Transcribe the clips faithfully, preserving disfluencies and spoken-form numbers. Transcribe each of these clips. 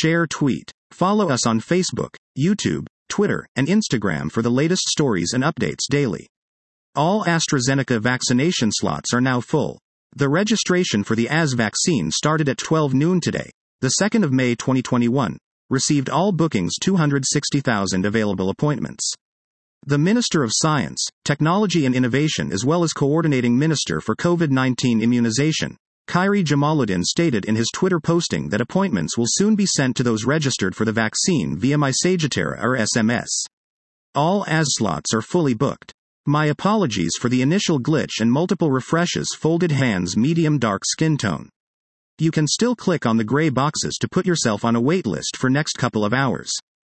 share, tweet. Follow us on Facebook, YouTube, Twitter, and Instagram for the latest stories and updates daily. All AstraZeneca vaccination slots are now full. The registration for the A Z vaccine started at twelve noon today, the second of May twenty twenty-one, received all bookings two hundred sixty thousand available appointments. The Minister of Science, Technology and Innovation as well as Coordinating Minister for COVID nineteen Immunization, Khairi Jamaluddin stated in his Twitter posting that appointments will soon be sent to those registered for the vaccine via MySagittera or S M S. All A Z slots are fully booked. My apologies for the initial glitch and multiple refreshes. Folded hands, medium dark skin tone. You can still click on the gray boxes to put yourself on a wait list for next couple of hours.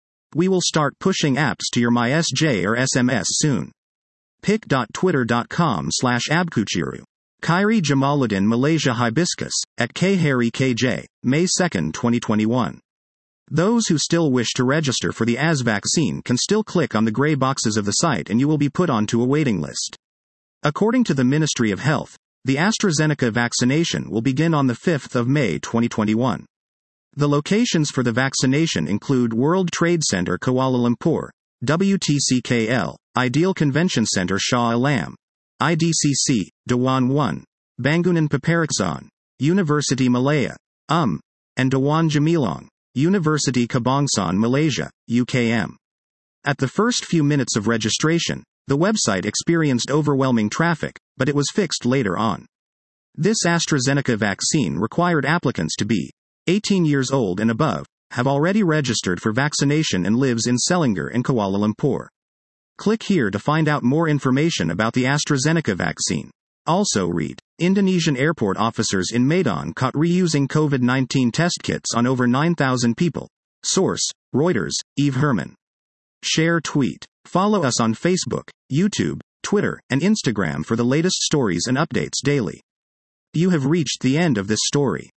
We will start pushing apps to your MySJ or S M S soon. pic dot twitter dot com slash abkuchiru. Khairi Jamaluddin, Malaysia. Hibiscus, at Khairi K J, May second twenty twenty-one. Those who still wish to register for the A Z vaccine can still click on the gray boxes of the site and you will be put onto a waiting list. According to the Ministry of Health, the AstraZeneca vaccination will begin on the fifth of May twenty twenty-one. The locations for the vaccination include World Trade Center Kuala Lumpur, W T C K L, Ideal Convention Center Shah Alam, I D C C, Dewan one, Bangunan Papariksan, University Malaya, Um, and Dewan Jamilong, University Kebangsaan Malaysia, U K M. At the first few minutes of registration, the website experienced overwhelming traffic, but it was fixed later on. This AstraZeneca vaccine required applicants to be eighteen years old and above, have already registered for vaccination and lives in Selangor and Kuala Lumpur. Click here to find out more information about the AstraZeneca vaccine. Also read, Indonesian airport officers in Medan caught reusing COVID nineteen test kits on over nine thousand people. Source, Reuters, Eve Herman. Share, tweet. Follow us on Facebook, YouTube, Twitter, and Instagram for the latest stories and updates daily. You have reached the end of this story.